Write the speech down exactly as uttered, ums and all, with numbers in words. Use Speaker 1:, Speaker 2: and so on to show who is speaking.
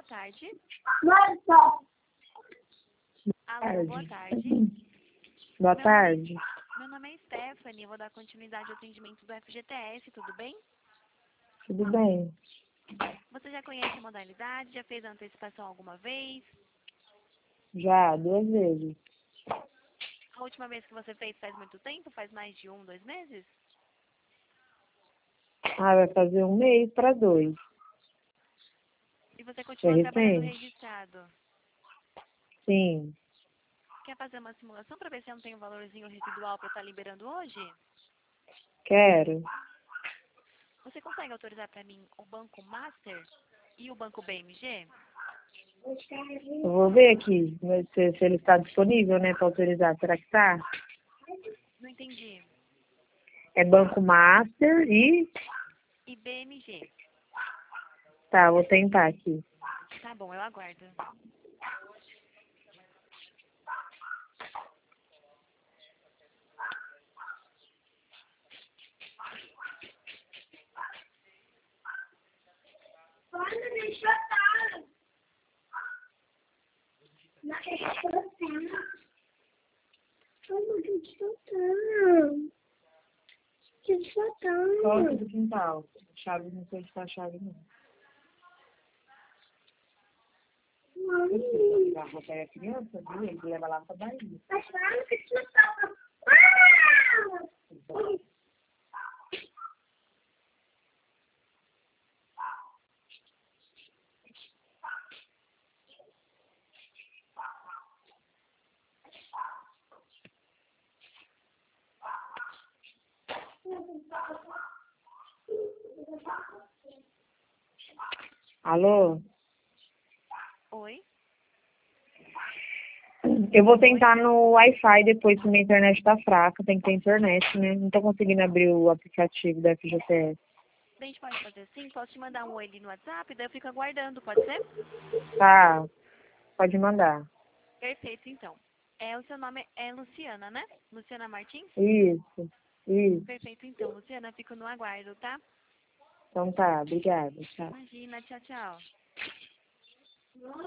Speaker 1: tarde.
Speaker 2: Boa tarde.
Speaker 1: Alô, boa tarde.
Speaker 2: Boa
Speaker 1: Meu
Speaker 2: tarde.
Speaker 1: Nome, meu nome é Stephanie, eu vou dar continuidade ao atendimento do F G T S, tudo bem?
Speaker 2: Tudo bem?
Speaker 1: Você já conhece a modalidade? Já fez a antecipação alguma vez?
Speaker 2: Já, duas vezes.
Speaker 1: A última vez que você fez faz muito tempo? Faz mais de um, dois meses?
Speaker 2: Ah, vai fazer um mês para dois.
Speaker 1: E você
Speaker 2: É
Speaker 1: continua trabalhando
Speaker 2: recente?
Speaker 1: registrado?
Speaker 2: Sim.
Speaker 1: Quer fazer uma simulação para ver se não tem um valorzinho residual para estar liberando hoje?
Speaker 2: Quero.
Speaker 1: Você consegue autorizar para mim o Banco Master e o Banco B M G?
Speaker 2: Eu vou ver aqui né, se, se ele está disponível, né, para autorizar. Será que tá?
Speaker 1: Não entendi.
Speaker 2: É Banco Master e...
Speaker 1: E B M G?
Speaker 2: Tá, vou tentar aqui.
Speaker 1: Tá bom, eu aguardo.
Speaker 2: Quando deixa eu estar. Mas deixa eu estar. Como deixa eu estar? Deixa eu estar. Porta do quintal. Chave, não sei se tá a chave, não. Mãe. A roupa é a criança, viu? Ele leva lá pra Bahia. Mas lá que deixa eu estar. Uau! Alô?
Speaker 1: Oi?
Speaker 2: Eu vou tentar no Wi-Fi depois, se minha internet tá fraca. Tem que ter internet, né? Não tô conseguindo abrir o aplicativo da F G T S.
Speaker 1: A gente pode fazer assim? Posso te mandar um oi ali no WhatsApp? Daí eu fico aguardando, pode ser?
Speaker 2: Tá, pode mandar.
Speaker 1: Perfeito, então. É, o seu nome é Luciana, né? Luciana Martins?
Speaker 2: Isso, isso.
Speaker 1: Perfeito, então. Luciana, fico no aguardo, tá?
Speaker 2: Então tá, obrigada. Tchau.
Speaker 1: Imagina, tchau, tchau.